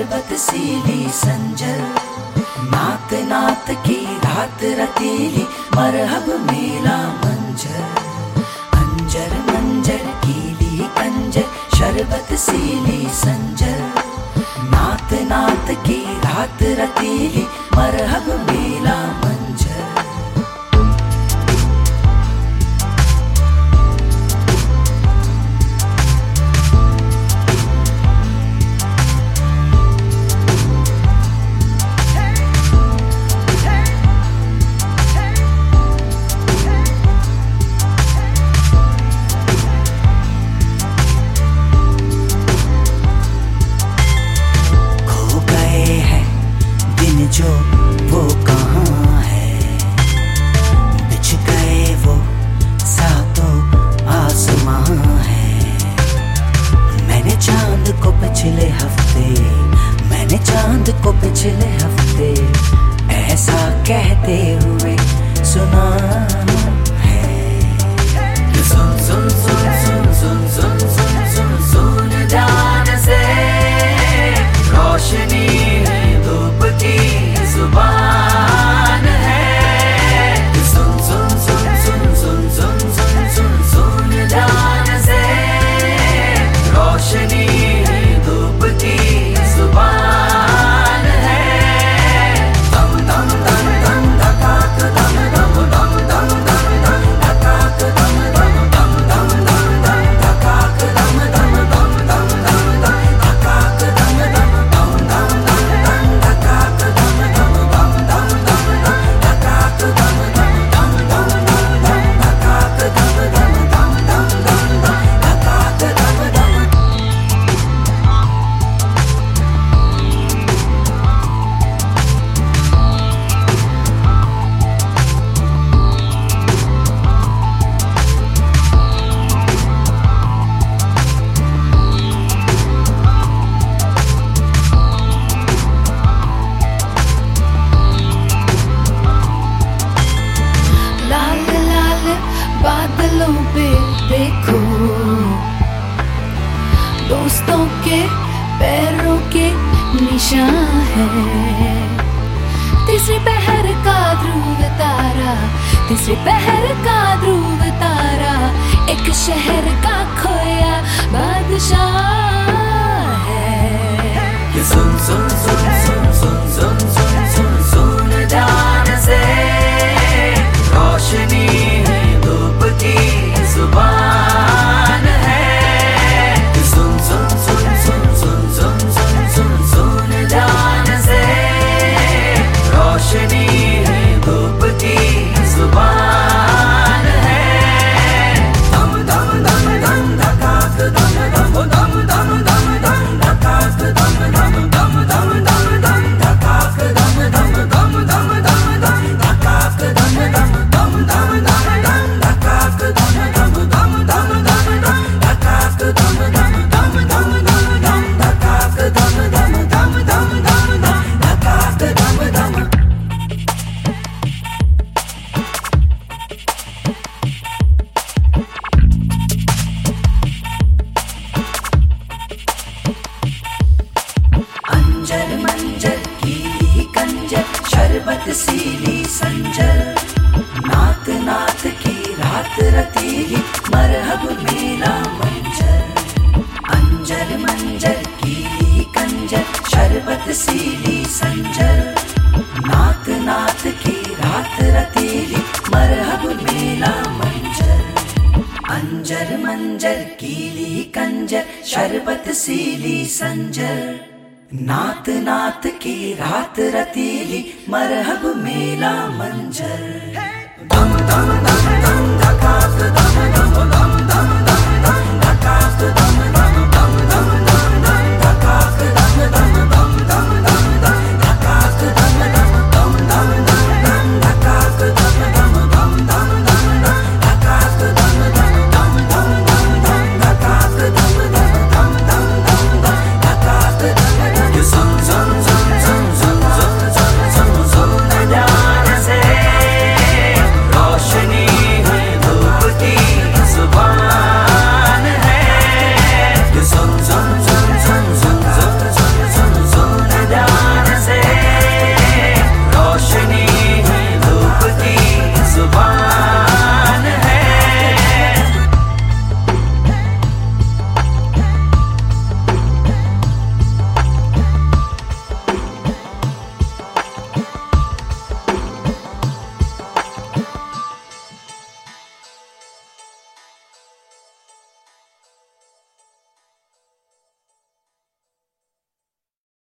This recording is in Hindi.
शरबत सीली संजल, नात नात की रात रतीली, मरहब मेला मंजर। अंजर मंजर कीली कंजर, शरबत सीली संजल, नात नात की रात रतीली, मरहब मेला मंजर। जो वो कहाँ है, बिछ गए वो सातों आसमां है। मैंने चांद को पिछले हफ्ते, मैंने चांद को पिछले हफ्ते ऐसा कहते हुए सुना है। सुन सुन सुन सुन सुन सुन सुन सुन सुन जान से रोशनी धूप की जुबान है। सुन सुन सुन सुन सुन सुन सुन सुन सुन जान से रोशनी धूप की जुबान है। दम दम दम दम धकाक दम दम दम दम दम दम धकाक दम दम दम दम दम दम धकाक दम दम दम दम दम दम धकाक दम दम दम दम दम दम धकाक दम दम दम दम दम दम धकाक दम दम दम दम दम दम धकाक दम दम दम दम दम दम धकाक दम दम। लाल लाल बादलों पे देखो, दोस्तों के पैरों के निशान है। तीसरी पहर का ध्रुव तारा, तीसरी पहर का ध्रुव तारा, एक शहर का खोया बादशाह है। सुन सुन सुन सुन सुन सुन सुन सुन सुन जान से रोशनी धूप की जुबान है। सुन सुन सुन सुन सुन सुन सुन सुन सुन जान से रोशनी धूप की जुबान है। दम दम दम दम धकाक दम दम दम दम दम दम धकाक दम दम दम दम दम दम धकाक दम दम दम दम दम दम धकाक दम दम दम दम दम दम धकाक दम दम दम दम दम दम धकाक दम दम दम दम दम दम धकाक दम दम दम दम दम दम धकाक दम दम। अंजर मंजर कीली कंजर, शरबत सीली संजल, नात नात की रात रतीली, मरहब मेला मंजर। अंजर मंजर कीली कंजर, शरबत सीली संजल, नात नात की रात रतीली, मरहब मेला मंजर। अंजर मंजर कीली कंजर, शरबत सीली संजल, नात नात की रात रतीली, मरहब मेला मंजर। दम दम दम दम धकाक दम दम दम दम दम धकाक दम